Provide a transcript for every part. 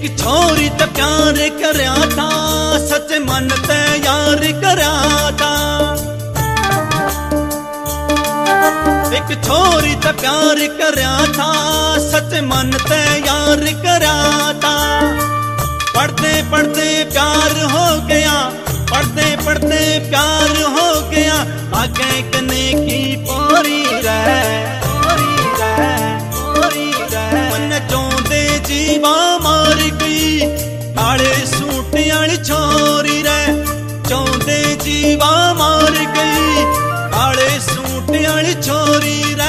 छोरी ते प्यार करया था, सच मन ते यार करया था। एक छोरी ते प्यार करया था, सच मन ते यार करया था। पढ़ते पढ़ते प्यार हो गया, पढ़ते पढ़ते प्यार हो गया। आगे कने की पोरी रह, मन चौंदे जीवा मार गई, काले सूट वाली छोरी रे। चौंदे जीवा मार गई, काले सूट वाली छोरी रे।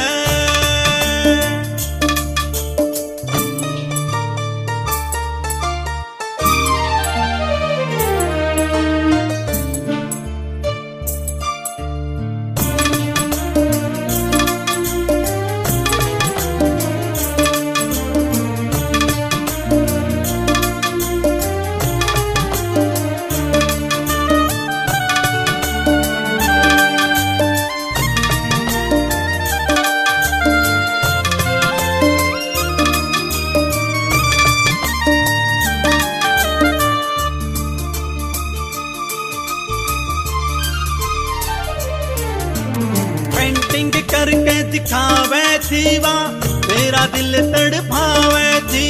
पेंटिंग करके दिखावे थी वा, मेरा दिल तड़पावे थी।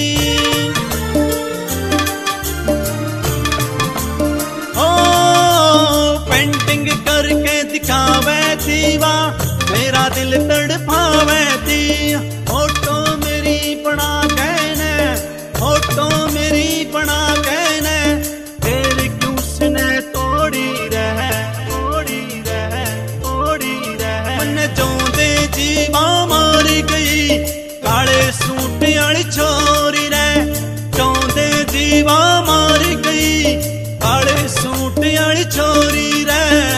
ओ पेंटिंग करके दिखावे थी वा, मेरा दिल तड़पावे थी। फोटो मेरी बना कहने, फोटो मेरी बना कहने, फिर क्यों उसने तोड़ी रह, तोड़ी रह, तोड़ी रह। मन चौंदे जीवा मार गई, काले सूट वाली छोरी रे। चौंदे जीवा मार गई, काले सूट वाली छोरी रे।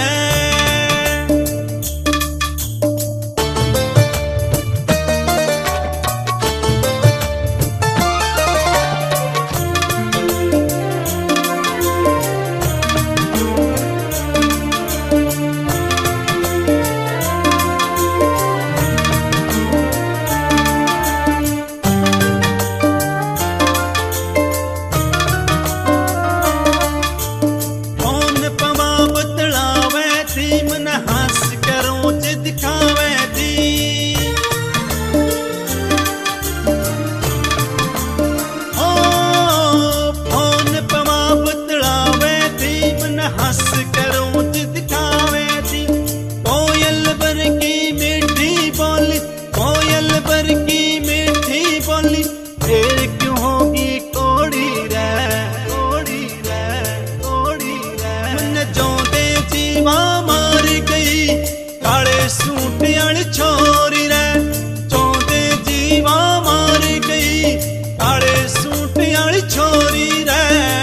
सूट वाली छोरी रे। चौंदे जीवा मार गई, काले सूट वाली छोरी रे।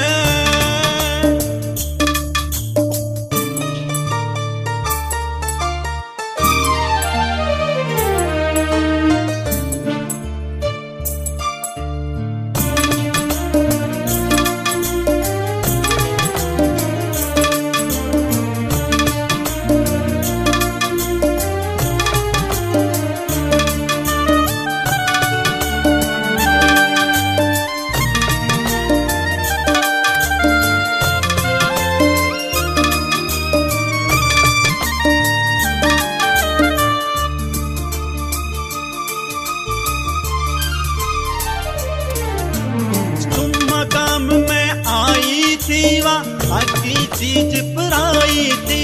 आखी चीज पराई थी,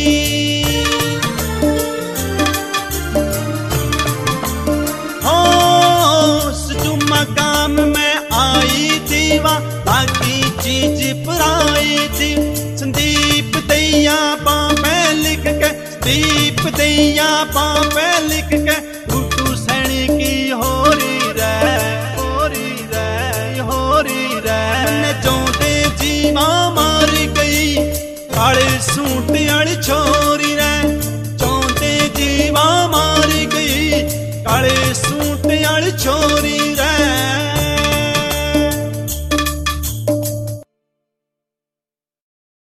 हो जुम्मा काम में आई थी वा, बाकी चीज पराई थी। संदीप दैया पापे लिख के, संदीप दैया पापे लिख के, टूटू सैनी की होरी रे, होरी रे, होरी रे। चौंदे जीवा मार गई, काले सूट वाली छोरी रे। चौंदे जीवा मार गई, काले सूट वाली छोरी रे।